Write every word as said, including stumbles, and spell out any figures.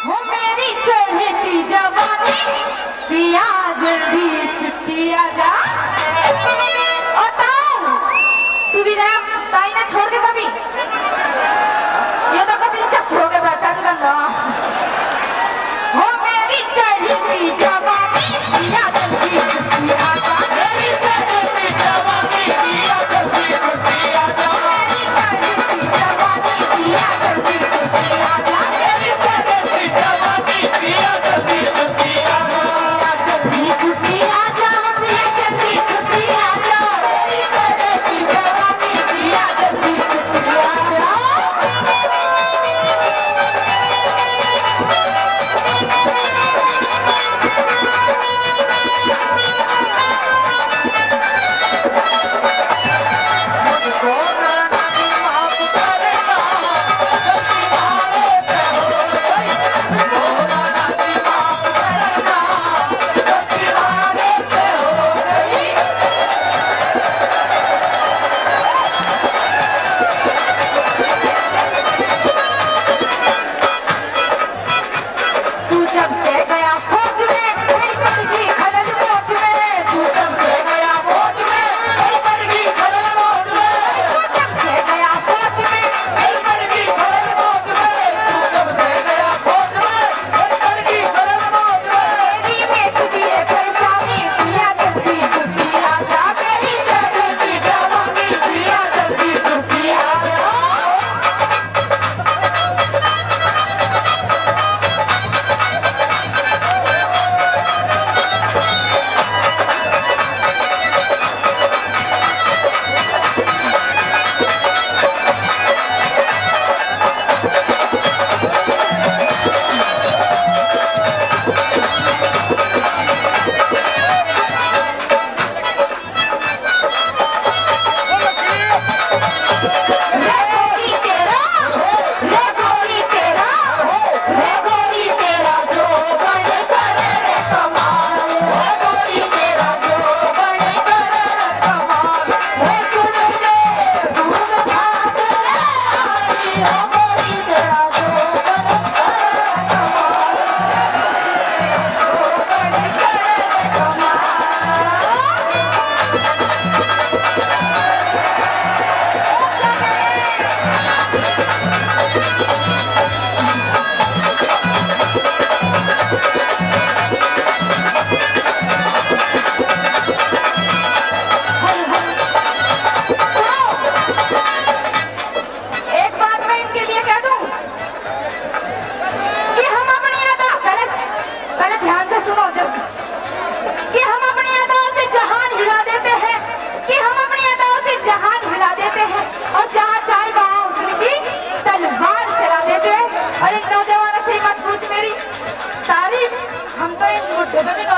हो मेरी चढ़ती जवानी पिया जल्दी छुट्टी आ जा। और ताऊ तू भी रहा ताई ने छोड़ के कभी ये तो कभी चस हो गए बैठा तू गंगा। हो मेरी चढ़ती जवानी पिया जल्दी छुट्टी आ जा। मेरी चढ़ती जवानी पिया जल्दी छुट्टी आ जा। मेरी चढ़ती जवानी पिया जल्दी छुट्टी आ जा। मेरी चढ़ती जवानी पिया जल्दी छुट्टी आ जा। जल्दी छुट्टी आ जा पिया जल्दी छुट्टी आ जा। मेरी चढ़ती जवानी पिया जल्दी छुट्टी आ जा। हम तो इन बुढ़े